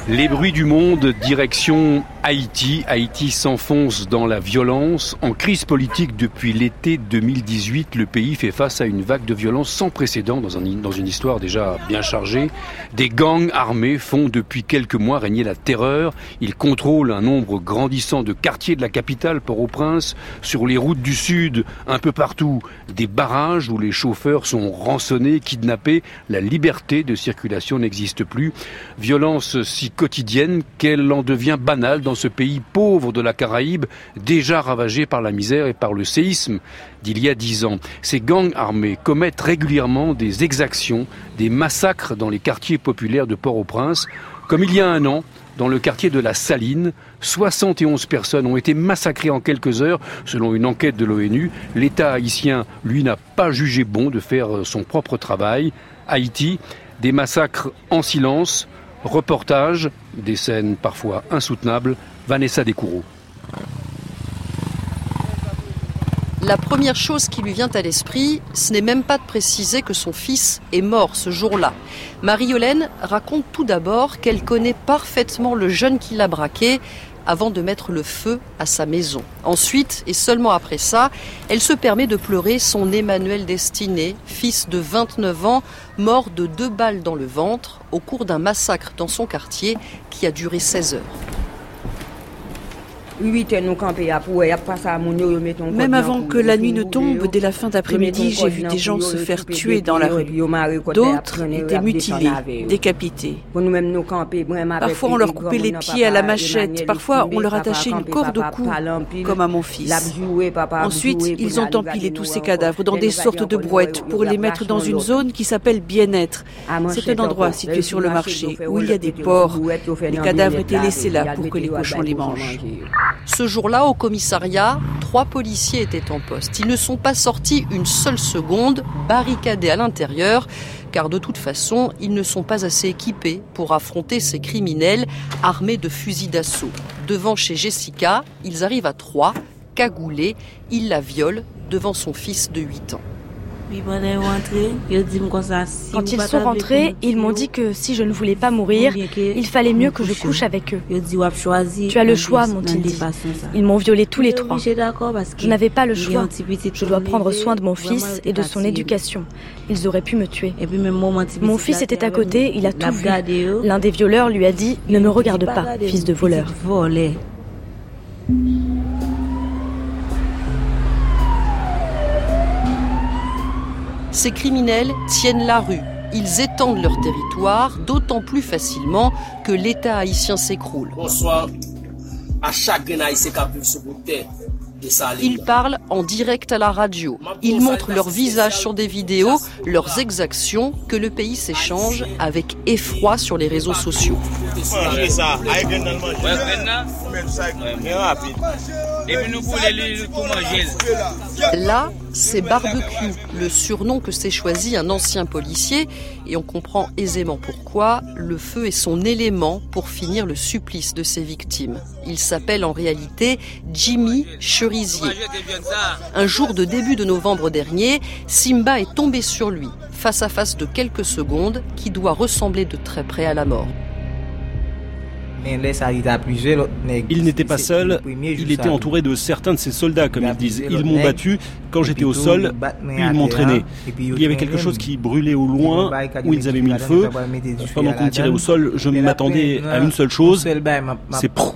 Les bruits du monde, direction Haïti. Haïti s'enfonce dans la violence. En crise politique depuis l'été 2018, le pays fait face à une vague de violence sans précédent dans une histoire déjà bien chargée. Des gangs armés font depuis quelques mois régner la terreur. Ils contrôlent un nombre grandissant de quartiers de la capitale, Port-au-Prince. Sur les routes du sud, un peu partout, des barrages où les chauffeurs sont rançonnés, kidnappés. La liberté de circulation n'existe plus. Violence si quotidienne qu'elle en devient banale dans ce pays pauvre de la Caraïbe, déjà ravagé par la misère et par le séisme d'il y a 10 ans. Ces gangs armés commettent régulièrement des exactions, des massacres dans les quartiers populaires de Port-au-Prince. Comme il y a un an, dans le quartier de la Saline, 71 personnes ont été massacrées en quelques heures, selon une enquête de l'ONU. L'État haïtien, lui, n'a pas jugé bon de faire son propre travail. Haïti, des massacres en silence. Reportage, des scènes parfois insoutenables. Vanessa Descoureaux. La première chose qui lui vient à l'esprit, ce n'est même pas de préciser que son fils est mort ce jour-là. Marie-Hélène raconte tout d'abord qu'elle connaît parfaitement le jeune qui l'a braqué avant de mettre le feu à sa maison. Ensuite, et seulement après ça, elle se permet de pleurer son Emmanuel Destiné, fils de 29 ans, mort de 2 balles dans le ventre au cours d'un massacre dans son quartier qui a duré 16 heures. Même avant que la nuit ne tombe, dès la fin d'après-midi, j'ai vu des gens se faire tuer dans la rue. D'autres étaient mutilés, décapités. Parfois, on leur coupait les pieds à la machette. Parfois, on leur attachait une corde au cou, comme à mon fils. Ensuite, ils ont empilé tous ces cadavres dans des sortes de brouettes pour les mettre dans une zone qui s'appelle Bien-être. C'est un endroit situé sur le marché où il y a des porcs. Les cadavres étaient laissés là pour que les cochons les mangent. Ce jour-là, au commissariat, 3 policiers étaient en poste. Ils ne sont pas sortis une seule seconde, barricadés à l'intérieur, car de toute façon, ils ne sont pas assez équipés pour affronter ces criminels armés de fusils d'assaut. Devant chez Jessica, ils arrivent à 3, cagoulés, ils la violent devant son fils de 8 ans. Quand ils sont rentrés, ils m'ont dit que si je ne voulais pas mourir, il fallait mieux que je couche avec eux. Tu as le choix, m'ont-ils dit. Ils m'ont violée tous les 3. Je n'avais pas le choix. Je dois prendre soin de mon fils et de son éducation. Ils auraient pu me tuer. Mon fils était à côté, il a tout vu. L'un des violeurs lui a dit « Ne me regarde pas, fils de voleur ». Ces criminels tiennent la rue. Ils étendent leur territoire d'autant plus facilement que l'État haïtien s'écroule. Bonsoir à chaque haïtien qui a pu se bouter. Ils parlent en direct à la radio. Ils montrent leur visage sur des vidéos, leurs exactions que le pays s'échange avec effroi sur les réseaux sociaux. Là, c'est Barbecue, le surnom que s'est choisi un ancien policier, et on comprend aisément pourquoi. Le feu est son élément pour finir le supplice de ses victimes. Il s'appelle en réalité Jimmy Cerisier. Un jour de début de novembre dernier, Simba est tombé sur lui, face à face de quelques secondes, qui doit ressembler de très près à la mort. Il n'était pas seul, il était entouré de certains de ses soldats, comme ils disent. Ils m'ont battu quand j'étais au sol, puis ils m'ont traîné. Il y avait quelque chose qui brûlait au loin, où ils avaient mis le feu. Pendant qu'on me tirait au sol, je m'attendais à une seule chose, c'est prou.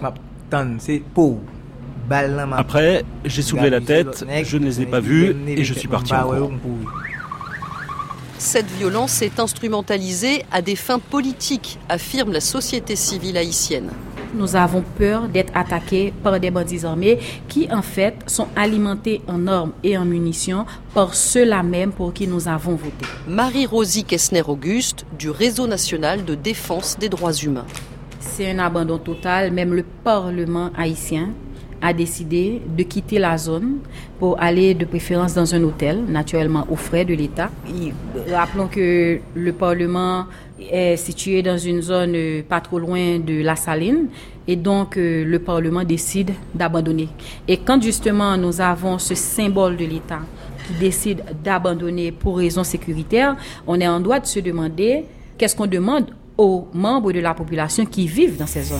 Après, j'ai soulevé la tête, je ne les ai pas vus, et je suis parti encore. Cette violence est instrumentalisée à des fins politiques, affirme la société civile haïtienne. Nous avons peur d'être attaqués par des bandits armés qui, en fait, sont alimentés en armes et en munitions par ceux-là même pour qui nous avons voté. Marie-Rosie Kessner-Auguste, du Réseau national de défense des droits humains. C'est un abandon total, même le Parlement haïtien a décidé de quitter la zone pour aller de préférence dans un hôtel, naturellement aux frais de l'État. Rappelons que le Parlement est situé dans une zone pas trop loin de la Saline et donc le Parlement décide d'abandonner. Et quand justement nous avons ce symbole de l'État qui décide d'abandonner pour raisons sécuritaires, on est en droit de se demander qu'est-ce qu'on demande aux membres de la population qui vivent dans ces zones.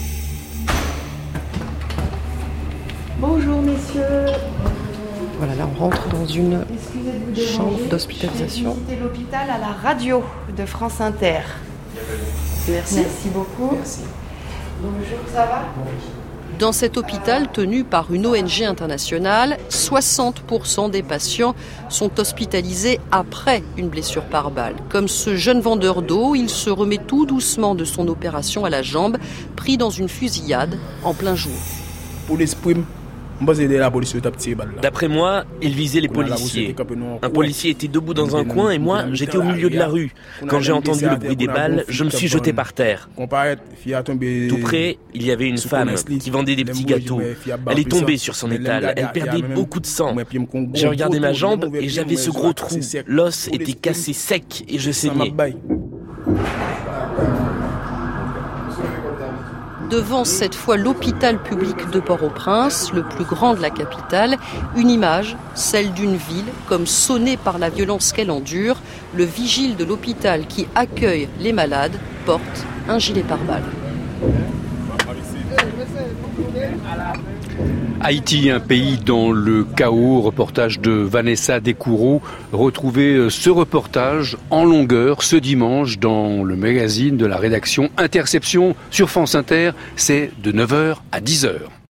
Bonjour messieurs. Voilà, là on rentre dans une chambre d'hospitalisation. J'ai visité l'hôpital à la radio de France Inter. Merci. Merci beaucoup. Merci. Bonjour, ça va? Dans cet hôpital tenu par une ONG internationale, 60% des patients sont hospitalisés après une blessure par balle. Comme ce jeune vendeur d'eau, il se remet tout doucement de son opération à la jambe, pris dans une fusillade en plein jour. D'après moi, il visait les policiers. Un policier était debout dans un coin et moi, j'étais au milieu de la rue. Quand j'ai entendu le bruit des balles, je me suis jeté par terre. Tout près, il y avait une femme qui vendait des petits gâteaux. Elle est tombée sur son étal. Elle perdait beaucoup de sang. J'ai regardé ma jambe et j'avais ce gros trou. L'os était cassé sec et je saignais. Devant cette fois l'hôpital public de Port-au-Prince, le plus grand de la capitale, une image, celle d'une ville, comme sonnée par la violence qu'elle endure. Le vigile de l'hôpital qui accueille les malades porte un gilet pare-balles. Haïti, un pays dans le chaos, reportage de Vanessa Descoureaux. Retrouvez ce reportage en longueur ce dimanche dans le magazine de la rédaction Interception sur France Inter. C'est de 9h à 10h.